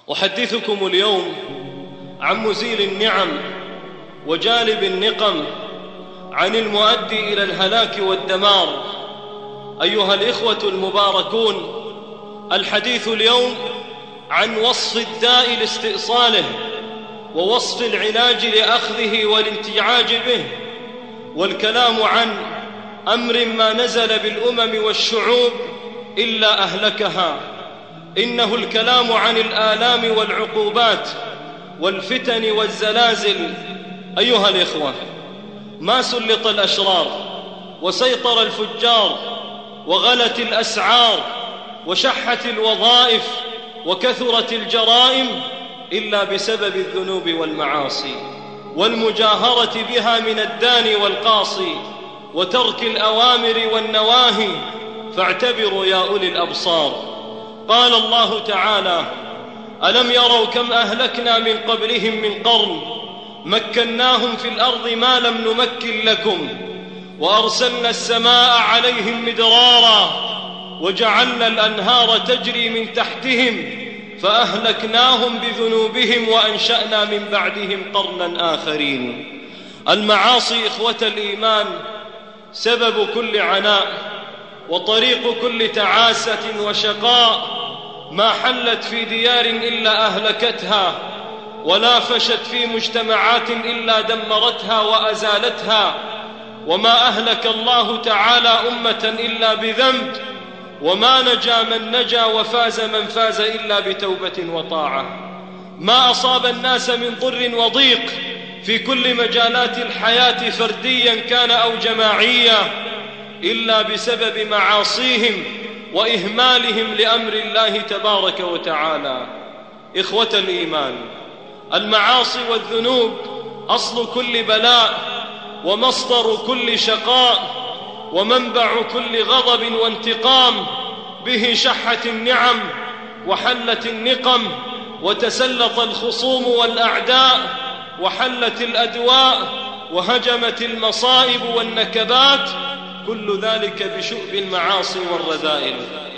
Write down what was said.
أحدثكم اليوم عن مزيل النعم وجالب النقم، عن المؤدي إلى الهلاك والدمار. أيها الإخوة المباركون، الحديث اليوم عن وصف الداء لاستئصاله، ووصف العلاج لأخذه والانتعاج به، والكلام عن أمر ما نزل بالأمم والشعوب إلا أهلكها. إنه الكلام عن الآلام والعقوبات والفتن والزلازل. أيها الإخوة، ما سلط الأشرار وسيطر الفجار وغلت الأسعار وشحت الوظائف وكثرت الجرائم إلا بسبب الذنوب والمعاصي والمجاهرة بها من الداني والقاصي وترك الأوامر والنواهي. فاعتبروا يا أولي الأبصار. قال الله تعالى: ألم يروا كم أهلكنا من قبلهم من قرن مكناهم في الأرض ما لم نمكن لكم وأرسلنا السماء عليهم مدرارا وجعلنا الأنهار تجري من تحتهم فأهلكناهم بذنوبهم وأنشأنا من بعدهم قرنا آخرين. المعاصي إخوة الإيمان سبب كل عناء وطريق كل تعاسة وشقاء. ما حلت في ديار إلا أهلكتها، ولا فشت في مجتمعات إلا دمرتها وأزالتها. وما أهلك الله تعالى أمة إلا بذنب، وما نجا من نجا وفاز من فاز إلا بتوبة وطاعة. ما أصاب الناس من ضر وضيق في كل مجالات الحياة فرديا كان أو جماعيا إلا بسبب معاصيهم وإهمالهم لأمر الله تبارك وتعالى. إخوة الإيمان، المعاصي والذنوب أصل كل بلاء ومصدر كل شقاء ومنبع كل غضب وانتقام. به شحت النعم وحلت النقم وتسلط الخصوم والأعداء وحلت الأدواء وهجمت المصائب والنكبات. كل ذلك بشؤم المعاصي والرذائل.